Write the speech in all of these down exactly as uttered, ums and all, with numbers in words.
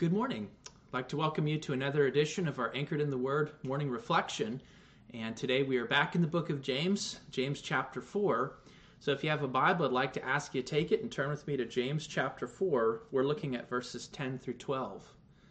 Good morning. I'd like to welcome you to another edition of our Anchored in the Word morning reflection. And today we are back in the book of James, James chapter four. So if you have a Bible, I'd like to ask you to take it and turn with me to James chapter four. We're looking at verses ten through twelve.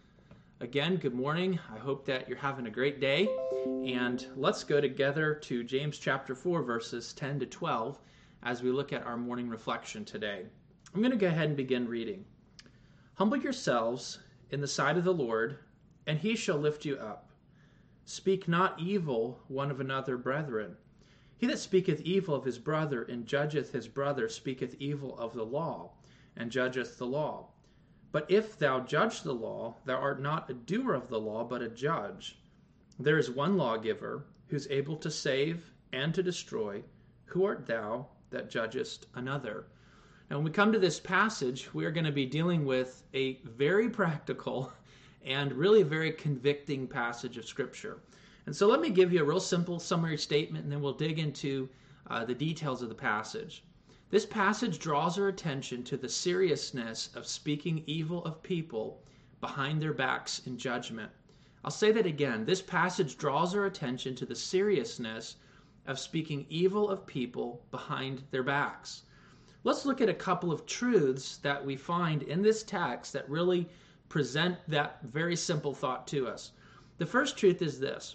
Again, good morning. I hope that you're having a great day. And let's go together to James chapter four, verses ten to twelve, as we look at our morning reflection today. I'm going to go ahead and begin reading. Humble yourselves in the sight of the Lord, and he shall lift you up. Speak not evil one of another, brethren. He that speaketh evil of his brother and judgeth his brother speaketh evil of the law, and judgeth the law. But if thou judge the law, thou art not a doer of the law, but a judge. There is one lawgiver, who is able to save and to destroy. Who art thou that judgest another? Now, when we come to this passage, we are going to be dealing with a very practical and really very convicting passage of Scripture. And so let me give you a real simple summary statement, and then we'll dig into uh, the details of the passage. This passage draws our attention to the seriousness of speaking evil of people behind their backs in judgment. I'll say that again. This passage draws our attention to the seriousness of speaking evil of people behind their backs. Let's look at a couple of truths that we find in this text that really present that very simple thought to us. The first truth is this.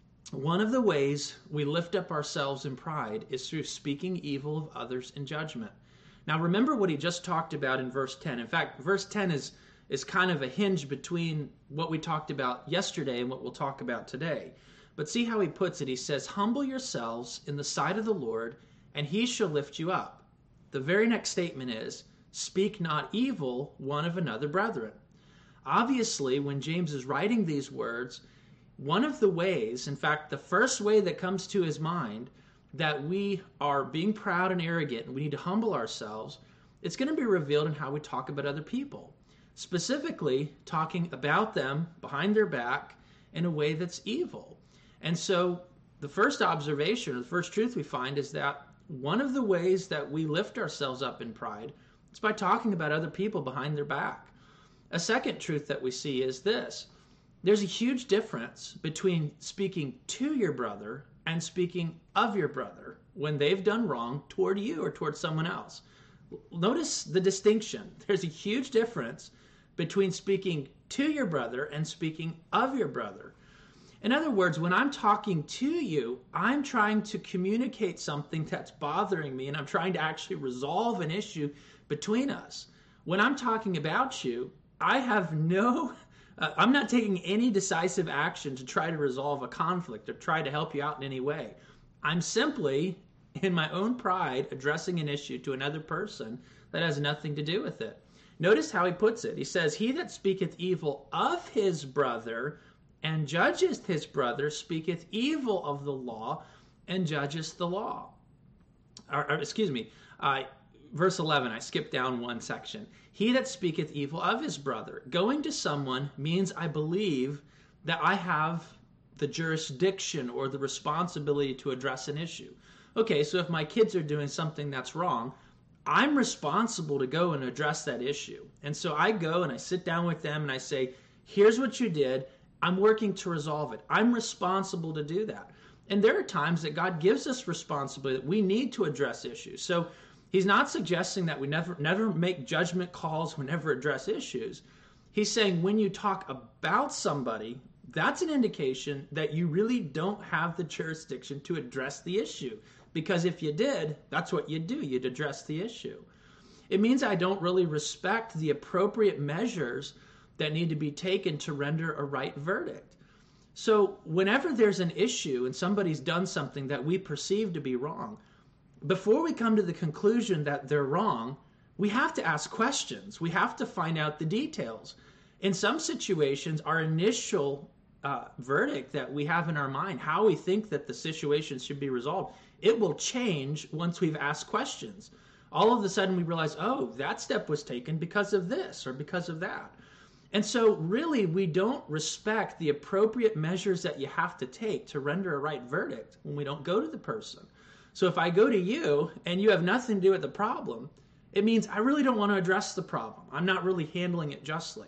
One of the ways we lift up ourselves in pride is through speaking evil of others in judgment. Now remember what he just talked about in verse ten. In fact, verse ten is, is kind of a hinge between what we talked about yesterday and what we'll talk about today. But see how he puts it. He says, humble yourselves in the sight of the Lord, and he shall lift you up. The very next statement is, speak not evil one of another, brethren. Obviously, when James is writing these words, one of the ways, in fact, the first way that comes to his mind that we are being proud and arrogant and we need to humble ourselves, it's going to be revealed in how we talk about other people. Specifically, talking about them behind their back in a way that's evil. And so the first observation, or the first truth we find is that one of the ways that we lift ourselves up in pride is by talking about other people behind their back. A second truth that we see is this. There's a huge difference between speaking to your brother and speaking of your brother when they've done wrong toward you or toward someone else. Notice the distinction. There's a huge difference between speaking to your brother and speaking of your brother. In other words, when I'm talking to you, I'm trying to communicate something that's bothering me, and I'm trying to actually resolve an issue between us. When I'm talking about you, I have no, uh, I'm not taking any decisive action to try to resolve a conflict or try to help you out in any way. I'm simply, in my own pride, addressing an issue to another person that has nothing to do with it. Notice how he puts it. He says, he that speaketh evil of his brother and judgeth his brother speaketh evil of the law and judgeth the law. Or, or, excuse me, uh, verse eleven, I skipped down one section. He that speaketh evil of his brother. Going to someone means I believe that I have the jurisdiction or the responsibility to address an issue. Okay, so if my kids are doing something that's wrong, I'm responsible to go and address that issue. And so I go and I sit down with them and I say, here's what you did. I'm working to resolve it. I'm responsible to do that. And there are times that God gives us responsibility that we need to address issues. So he's not suggesting that we never, never make judgment calls, we never address issues. He's saying when you talk about somebody, that's an indication that you really don't have the jurisdiction to address the issue. Because if you did, that's what you'd do. You'd address the issue. It means I don't really respect the appropriate measures that need to be taken to render a right verdict. So whenever there's an issue and somebody's done something that we perceive to be wrong, before we come to the conclusion that they're wrong, we have to ask questions. We have to find out the details. In some situations, our initial uh, verdict that we have in our mind, how we think that the situation should be resolved, it will change once we've asked questions. All of a sudden we realize, oh, that step was taken because of this or because of that. And so really we don't respect the appropriate measures that you have to take to render a right verdict when we don't go to the person. So if I go to you and you have nothing to do with the problem, it means I really don't want to address the problem. I'm not really handling it justly.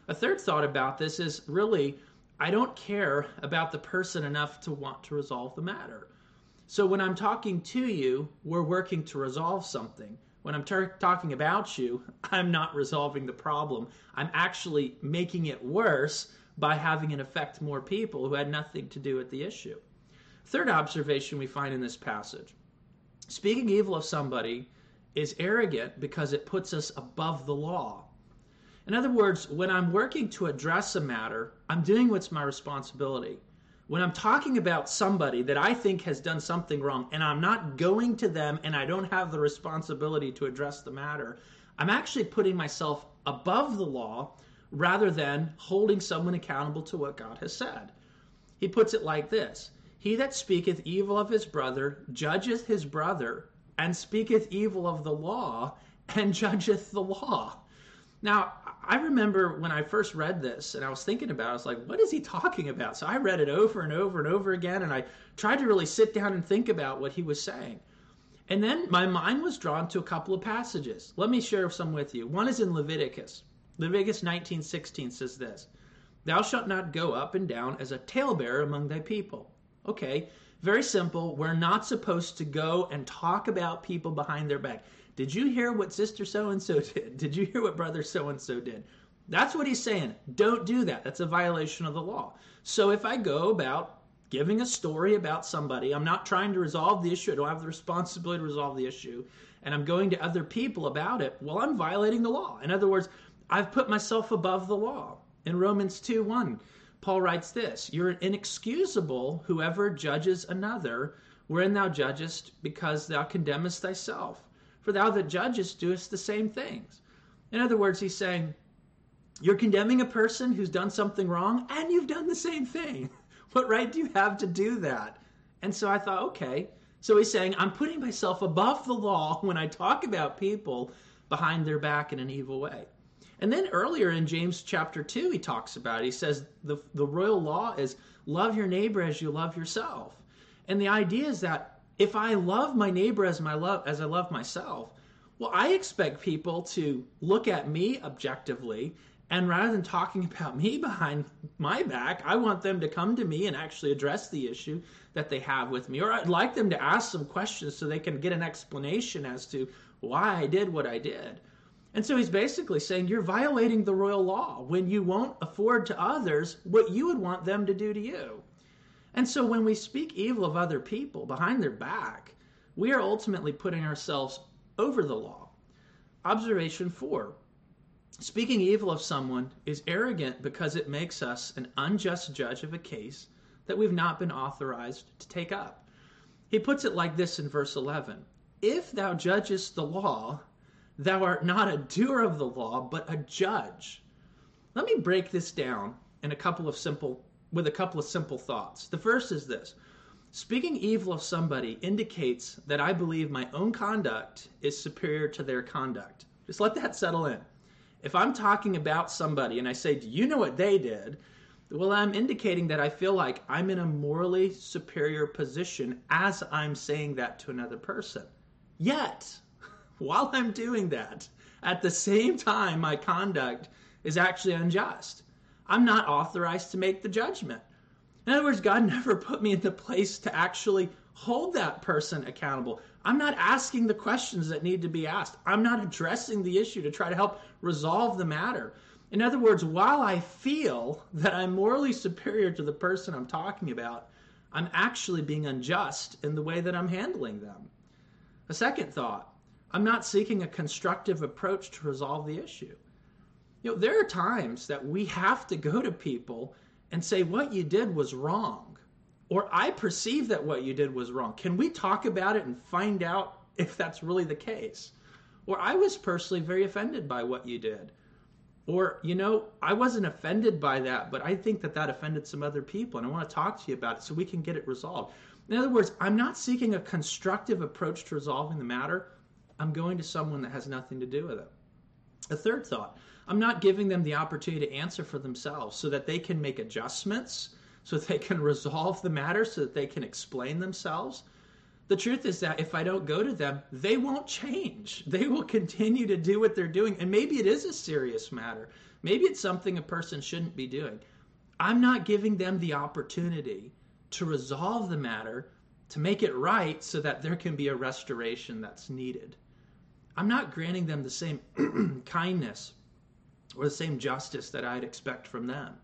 A third thought about this is really, I don't care about the person enough to want to resolve the matter. So when I'm talking to you, we're working to resolve something. When I'm tar- talking about you, I'm not resolving the problem. I'm actually making it worse by having it affect more people who had nothing to do with the issue. Third observation we find in this passage. Speaking evil of somebody is arrogant because it puts us above the law. In other words, when I'm working to address a matter, I'm doing what's my responsibility. When I'm talking about somebody that I think has done something wrong and I'm not going to them and I don't have the responsibility to address the matter, I'm actually putting myself above the law rather than holding someone accountable to what God has said. He puts it like this: He that speaketh evil of his brother judgeth his brother, and speaketh evil of the law and judgeth the law. Now, I remember when I first read this and I was thinking about it, I was like, what is he talking about? So I read it over and over and over again, and I tried to really sit down and think about what he was saying. And then my mind was drawn to a couple of passages. Let me share some with you. One is in Leviticus. Leviticus nineteen sixteen says this: Thou shalt not go up and down as a talebearer among thy people. Okay, very simple. We're not supposed to go and talk about people behind their back. Did you hear what sister so-and-so did? Did you hear what brother so-and-so did? That's what he's saying. Don't do that. That's a violation of the law. So if I go about giving a story about somebody, I'm not trying to resolve the issue. I don't have the responsibility to resolve the issue. And I'm going to other people about it. Well, I'm violating the law. In other words, I've put myself above the law. In Romans two one, Paul writes this: You're inexcusable whoever judges another, wherein thou judgest, because thou condemnest thyself. For thou that judgest doest the same things. In other words, he's saying, you're condemning a person who's done something wrong, and you've done the same thing. What right do you have to do that? And so I thought, okay. So he's saying, I'm putting myself above the law when I talk about people behind their back in an evil way. And then earlier in James chapter two, he talks about it. He says the, the royal law is love your neighbor as you love yourself. And the idea is that if I love my neighbor as my love as I love myself, well, I expect people to look at me objectively, and rather than talking about me behind my back, I want them to come to me and actually address the issue that they have with me. Or I'd like them to ask some questions so they can get an explanation as to why I did what I did. And so he's basically saying you're violating the royal law when you won't afford to others what you would want them to do to you. And so when we speak evil of other people behind their back, we are ultimately putting ourselves over the law. Observation four. Speaking evil of someone is arrogant because it makes us an unjust judge of a case that we've not been authorized to take up. He puts it like this in verse eleven. If thou judgest the law, thou art not a doer of the law, but a judge. Let me break this down in a couple of simple with a couple of simple thoughts. The first is this: speaking evil of somebody indicates that I believe my own conduct is superior to their conduct. Just let that settle in. If I'm talking about somebody and I say, do you know what they did? Well, I'm indicating that I feel like I'm in a morally superior position as I'm saying that to another person. Yet, while I'm doing that, at the same time, my conduct is actually unjust. I'm not authorized to make the judgment. In other words, God never put me in the place to actually hold that person accountable. I'm not asking the questions that need to be asked. I'm not addressing the issue to try to help resolve the matter. In other words, while I feel that I'm morally superior to the person I'm talking about, I'm actually being unjust in the way that I'm handling them. A second thought: I'm not seeking a constructive approach to resolve the issue. You know, there are times that we have to go to people and say, what you did was wrong. Or I perceive that what you did was wrong. Can we talk about it and find out if that's really the case? Or I was personally very offended by what you did. Or, you know, I wasn't offended by that, but I think that that offended some other people, and I want to talk to you about it so we can get it resolved. In other words, I'm not seeking a constructive approach to resolving the matter. I'm going to someone that has nothing to do with it. A third thought: I'm not giving them the opportunity to answer for themselves so that they can make adjustments, so that they can resolve the matter, so that they can explain themselves. The truth is that if I don't go to them, they won't change. They will continue to do what they're doing. And maybe it is a serious matter. Maybe it's something a person shouldn't be doing. I'm not giving them the opportunity to resolve the matter, to make it right so that there can be a restoration that's needed. I'm not granting them the same kindness or the same justice that I'd expect from them.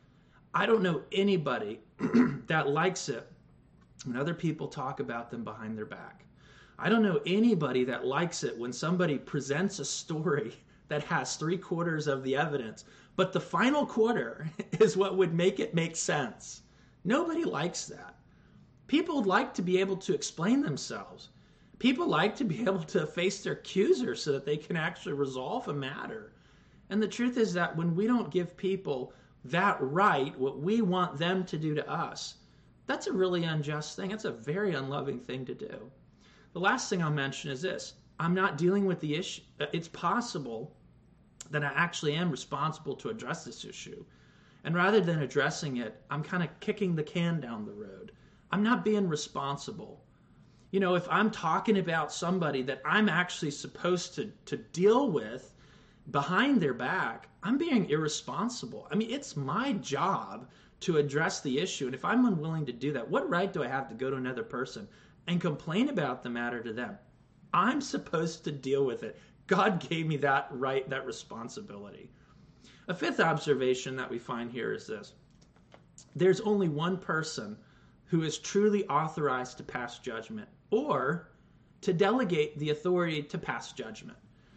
I don't know anybody that likes it when other people talk about them behind their back. I don't know anybody that likes it when somebody presents a story that has three quarters of the evidence, but the final quarter is what would make it make sense. Nobody likes that. People like to be able to explain themselves. People like to be able to face their accuser so that they can actually resolve a matter. And the truth is that when we don't give people that right, what we want them to do to us, that's a really unjust thing. It's a very unloving thing to do. The last thing I'll mention is this. I'm not dealing with the issue. It's possible that I actually am responsible to address this issue. And rather than addressing it, I'm kind of kicking the can down the road. I'm not being responsible. You know, if I'm talking about somebody that I'm actually supposed to, to deal with behind their back, I'm being irresponsible. I mean, it's my job to address the issue. And if I'm unwilling to do that, what right do I have to go to another person and complain about the matter to them? I'm supposed to deal with it. God gave me that right, that responsibility. A fifth observation that we find here is this. There's only one person who is truly authorized to pass judgment or to delegate the authority to pass judgment.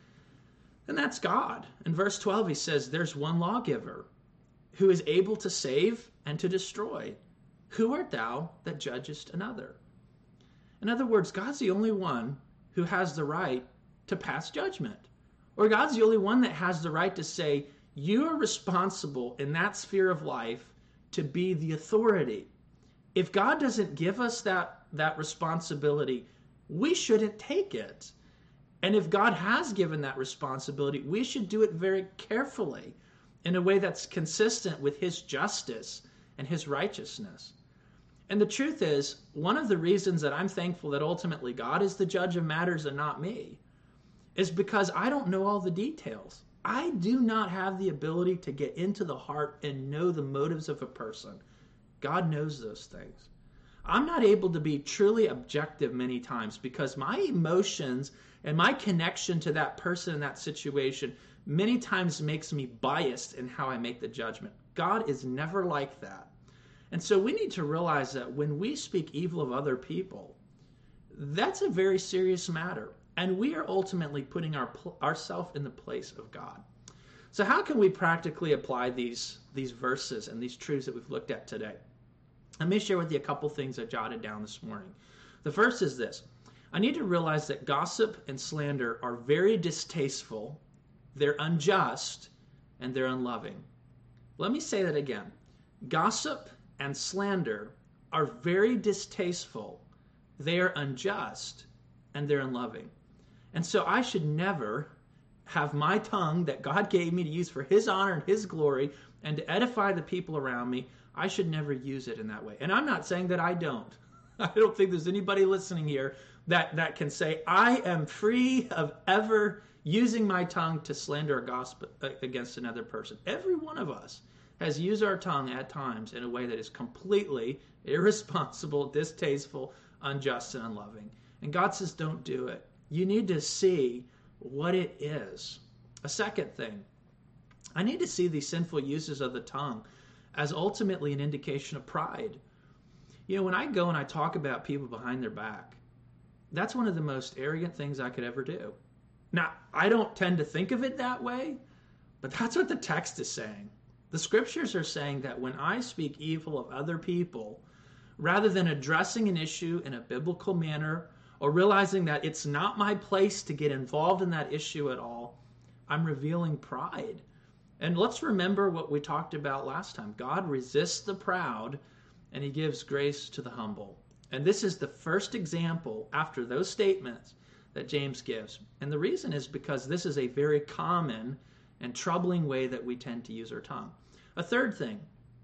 And that's God. In verse twelve, he says, there's one lawgiver who is able to save and to destroy. Who art thou that judgest another? In other words, God's the only one who has the right to pass judgment. Or God's the only one that has the right to say, you are responsible in that sphere of life to be the authority. If God doesn't give us that, that responsibility, we shouldn't take it. And if God has given that responsibility, we should do it very carefully in a way that's consistent with his justice and his righteousness. And the truth is, one of the reasons that I'm thankful that ultimately God is the judge of matters and not me is because I don't know all the details. I do not have the ability to get into the heart and know the motives of a person. God knows those things. I'm not able to be truly objective many times because my emotions and my connection to that person in that situation many times makes me biased in how I make the judgment. God is never like that. And so we need to realize that when we speak evil of other people, that's a very serious matter. And we are ultimately putting our ourselves in the place of God. So how can we practically apply these, these verses and these truths that we've looked at today? Let me share with you a couple things I jotted down this morning. The first is this. I need to realize that gossip and slander are very distasteful, they're unjust, and they're unloving. Let me say that again. Gossip and slander are very distasteful, they are unjust, and they're unloving. And so I should never have my tongue that God gave me to use for his honor and his glory and to edify the people around me, I should never use it in that way. And I'm not saying that I don't. I don't think there's anybody listening here that, that can say, I am free of ever using my tongue to slander or gossip against another person. Every one of us has used our tongue at times in a way that is completely irresponsible, distasteful, unjust, and unloving. And God says, don't do it. You need to see what it is. A second thing, I need to see these sinful uses of the tongue as ultimately an indication of pride. You know, when I go and I talk about people behind their back, that's one of the most arrogant things I could ever do. Now, I don't tend to think of it that way, but that's what the text is saying. The scriptures are saying that when I speak evil of other people, rather than addressing an issue in a biblical manner or realizing that it's not my place to get involved in that issue at all, I'm revealing pride. And let's remember what we talked about last time. God resists the proud and he gives grace to the humble. And this is the first example after those statements that James gives. And the reason is because this is a very common and troubling way that we tend to use our tongue. A third thing,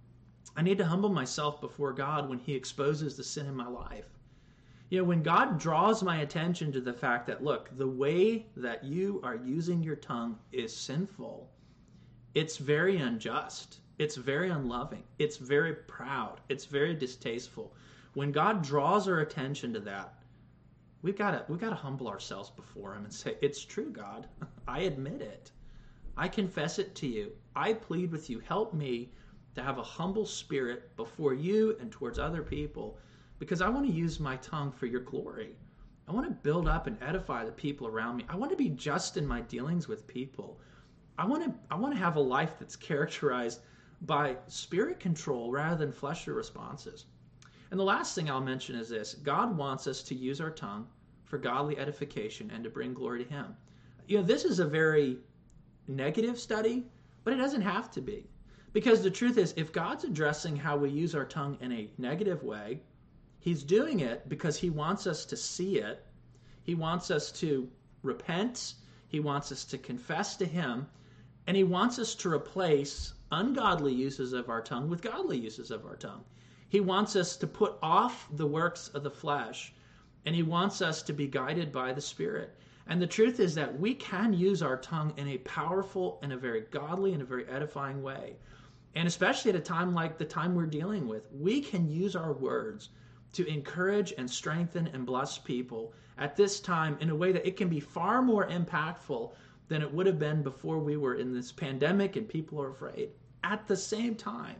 I need to humble myself before God when he exposes the sin in my life. You know, when God draws my attention to the fact that, look, the way that you are using your tongue is sinful, it's very unjust. It's very unloving. It's very proud. It's very distasteful. When God draws our attention to that, we've got to we've got to humble ourselves before him and say, it's true, God. I admit it. I confess it to you. I plead with you. Help me to have a humble spirit before you and towards other people, because I want to use my tongue for your glory. I want to build up and edify the people around me. I want to be just in my dealings with people. I want to I want to have a life that's characterized by spirit control rather than fleshly responses. And the last thing I'll mention is this. God wants us to use our tongue for godly edification and to bring glory to him. You know, this is a very negative study, but it doesn't have to be. Because the truth is, if God's addressing how we use our tongue in a negative way, he's doing it because he wants us to see it. He wants us to repent. He wants us to confess to him. And he wants us to replace ungodly uses of our tongue with godly uses of our tongue. He wants us to put off the works of the flesh, and he wants us to be guided by the Spirit. And the truth is that we can use our tongue in a powerful and a very godly and a very edifying way. And especially at a time like the time we're dealing with, we can use our words to encourage and strengthen and bless people at this time in a way that it can be far more impactful than it would have been before we were in this pandemic and people are afraid. At the same time,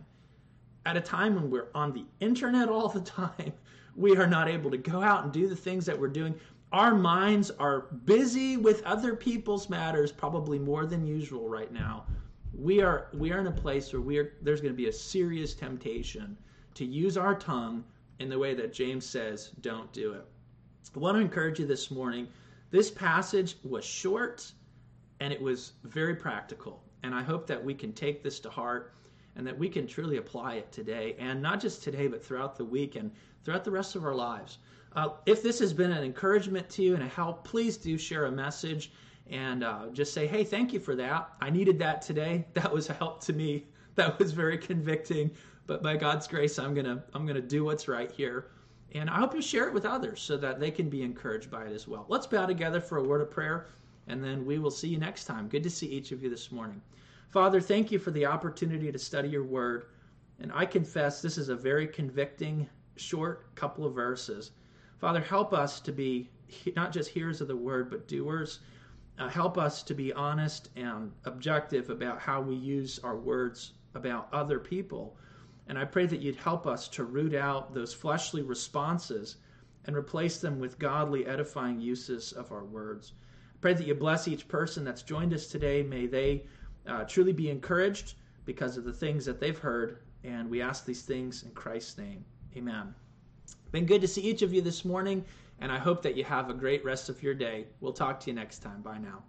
at a time when we're on the internet all the time, we are not able to go out and do the things that we're doing. Our minds are busy with other people's matters, probably more than usual right now. We are we are in a place where we are there's going to be a serious temptation to use our tongue in the way that James says, don't do it. I want to encourage you this morning. This passage was short and it was very practical. And I hope that we can take this to heart and that we can truly apply it today, and not just today, but throughout the week and throughout the rest of our lives. Uh, if this has been an encouragement to you and a help, please do share a message and uh, just say, hey, thank you for that. I needed that today. That was a help to me. That was very convicting. But by God's grace, I'm gonna I'm gonna do what's right here. And I hope you share it with others so that they can be encouraged by it as well. Let's bow together for a word of prayer, and then we will see you next time. Good to see each of you this morning. Father, thank you for the opportunity to study your word. And I confess this is a very convicting, short couple of verses. Father, help us to be not just hearers of the word, but doers. Uh, help us to be honest and objective about how we use our words about other people. And I pray that you'd help us to root out those fleshly responses and replace them with godly, edifying uses of our words. I pray that you bless each person that's joined us today. May they Uh, truly be encouraged because of the things that they've heard, and we ask these things in Christ's name. Amen. Been good to see each of you this morning, and I hope that you have a great rest of your day. We'll talk to you next time. Bye now.